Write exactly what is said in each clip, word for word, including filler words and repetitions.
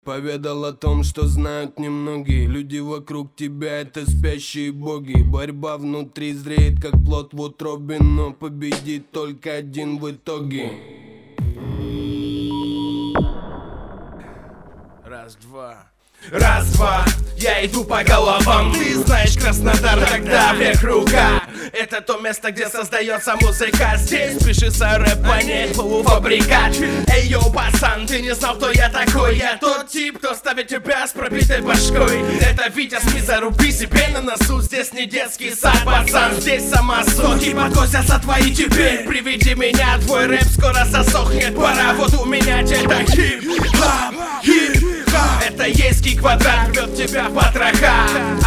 Поведал о том, что знают немногие. Люди вокруг тебя — это спящие боги. Борьба внутри зреет, как плод в утробе, но победит только один в итоге. Раз-два. Раз-два, я иду по головам. Ты знаешь Краснодар, тогда вверх рука. Это то место, где создается музыка. Здесь пишется рэп, понять полуфабрикат. Эй, йоу, пацан, ты не знал, кто я такой? Я тот тип, кто ставит тебя с пробитой башкой. Это Витя Смит, заруби себе на носу. Здесь не детский сад, пацан, здесь сама суть. Ноги подкосятся твои теперь. Приведи меня, твой рэп скоро засохнет. Пора, вот у меня это хип-хап, хип-хап. Это ейский квадрат рвет тебя в потроха.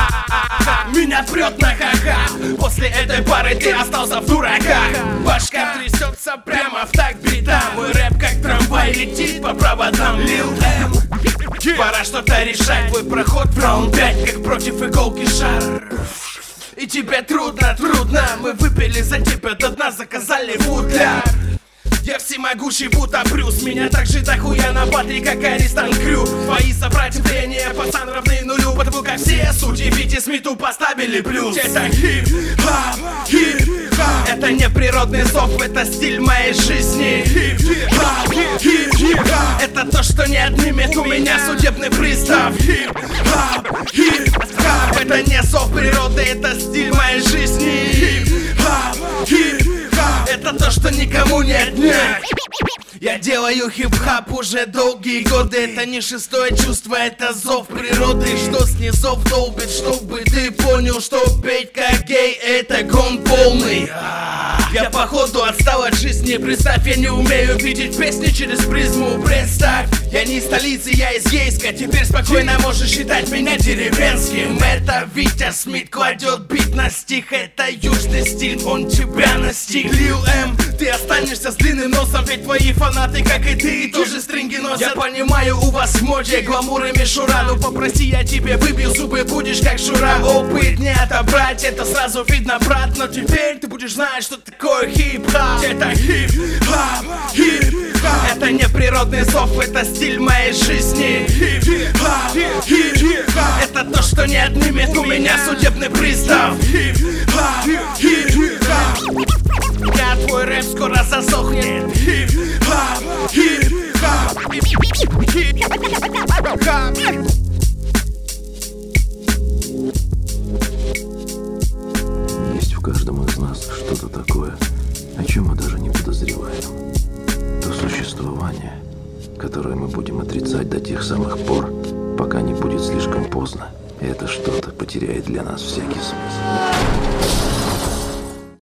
Меня прет на ха-ха. После этой пары ты остался в дураках. Башка трясется прямо в такт битам. Мой рэп как трамвай летит по проводам. Лил М, пора что-то решать. Твой проход в раунд пять, как против иголки шар. И тебе трудно, трудно. Мы выпили за тебя до дна, заказали футляр. Я всемогущий будто Брюс. Меня так же дохуя на батле, как Аристан Крю. Твои сопротивления, пацан, равны нулю. Потому как все судьи Вите Смиту поставили плюс. Это хип-хап, хип-хап. Это не природный зов, это стиль моей жизни. Хип-хап, хип-хап. Это то, что не отнимет у меня судебный пристав. Хип-хап, хип-хап. Это не зов природы, это стиль моей жизни. Хип-хап, хип-хап. Это то, что никому не отнять. Я делаю хип-хап уже долгие годы. Это не шестое чувство, это зов природы. Что снизов долбит, чтобы ты понял, что петь как гей — это гон полный. Я походу отстал от жизни. Представь, я не умею видеть песни через призму. Представь, я не из столицы, я из Ейска. Теперь спокойно можешь считать меня деревенским. Это Витя Смит кладет бит на стих. Это южный стиль, он тебя настиг. Лил М, ты останешься с длинным носом. Ведь твои фанаты, как и ты, тоже стринги носят. Я понимаю, у вас в моде гламур и мишура. Ну попроси, я тебе выбью зубы, будешь как Шура. Опыт не отобрать, это сразу видно, брат. Но теперь ты будешь знать, что такое хип-хап. Это хип-хап, хип-хап. Это не природный зов, это стиль моей жизни. Хип-хап, хип-хап. Это то, что не отнимет у меня судебный пристав. Хип-хап, хип-хап. Я твой рэп скоро засохнет. Хип-хап, хип-хап, хип-хап. Есть в каждом из нас что-то такое, о чем мы даже не подозреваем. То существование, которое мы будем отрицать до тех самых пор, пока не будет слишком поздно, и это что-то потеряет для нас всякий смысл.